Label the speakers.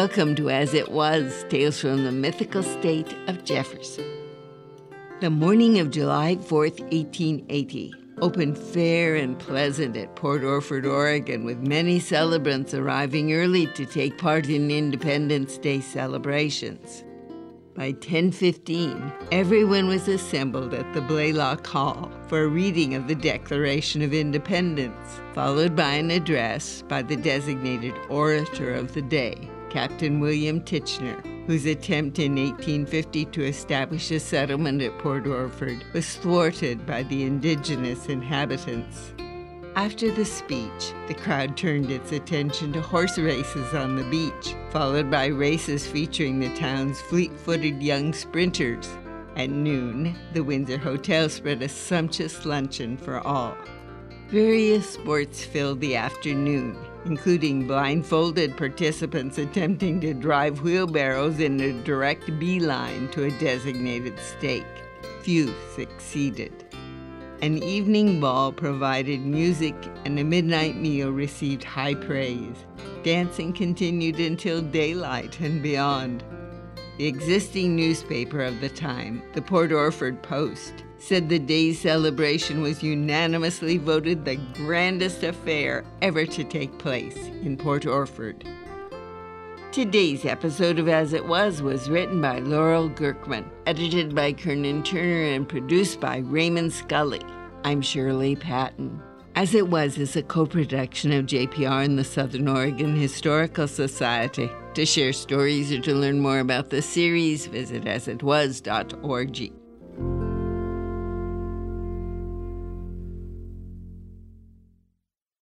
Speaker 1: Welcome to As It Was, Tales from the Mythical State of Jefferson. The morning of July 4th, 1880, opened fair and pleasant at Port Orford, Oregon, with many celebrants arriving early to take part in Independence Day celebrations. By 10:15, everyone was assembled at the Blaylock Hall for a reading of the Declaration of Independence, followed by an address by the designated orator of the day, Captain William Titchener, whose attempt in 1850 to establish a settlement at Port Orford was thwarted by the indigenous inhabitants. After the speech, the crowd turned its attention to horse races on the beach, followed by races featuring the town's fleet-footed young sprinters. At noon, the Windsor Hotel spread a sumptuous luncheon for all. Various sports filled the afternoon, including blindfolded participants attempting to drive wheelbarrows in a direct beeline to a designated stake. Few succeeded. An evening ball provided music, and a midnight meal received high praise. Dancing continued until daylight and beyond. The existing newspaper of the time, the Port Orford Post, said the day's celebration was unanimously voted the grandest affair ever to take place in Port Orford. Today's episode of As It Was written by Laurel Gerkman, edited by Kernan Turner, and produced by Raymond Scully. I'm Shirley Patton. As It Was is a co-production of JPR and the Southern Oregon Historical Society. To share stories or to learn more about the series, visit asitwas.org.